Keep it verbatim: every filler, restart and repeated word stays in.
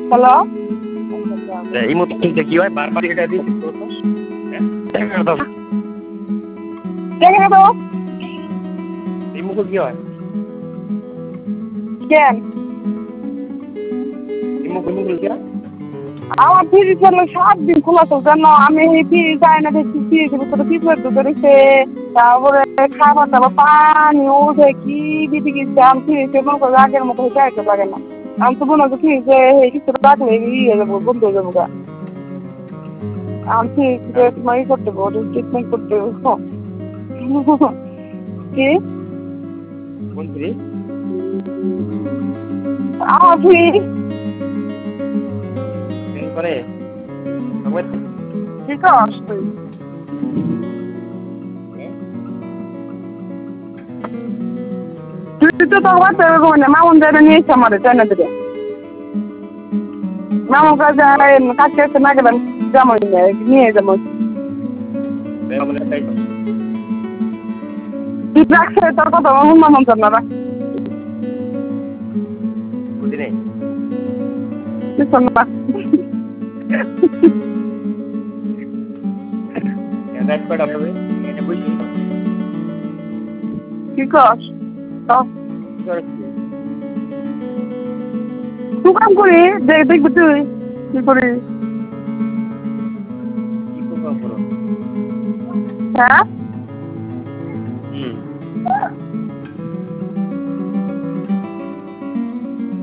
hello এই মতো কি হয় বারবার এটা দিচ্ছি তো হ্যাঁ দাও দেখে তো এই মুখে কি হয় কেন এই মুখে মুখে কি হয় আমার ফ্রিজ হলো সাত দিন খোলা তো জানো আমি এই ফ্রিজ যাই না দেখছি ফ্রিজের ভিতরে কি করে ধরেছে তারপরে খাবার দাবার পানি উঠে কি দিদি গেছে আমি ফ্রিজে মনে করো আগের মতো হয়ে যাইতে পারে না আমি তো মনে হচ্ছে ফ্রিজে কিছু রাখলে ইয়ে যাবো বন্ধ হয়ে যাবো গা আমি ফ্রিজে তোমার ই করতে পারবো ট্রিটমেন্ট করতে পারবো কি কোন ফ্রিজ আমার ফ্রিজ কেন করে আমার ঠিক আছে তুই তো তোর বাচ্চা ঘুমানে মামুন যাবে নিয়ে এসে আমাদের চাই না দিলে মামুন কাছে কাছে এসে না গেলাম জামা নিয়ে যাবো তুই রাখছে তোর কথা মামুন মামুন চান না রাখ বুঝি নেই কিছু না রাত কটা হবে এটা বুঝি কি কর তুই কাম করি দেখ দেখবি তুই কি করিস কি কাম করো হ্যাঁ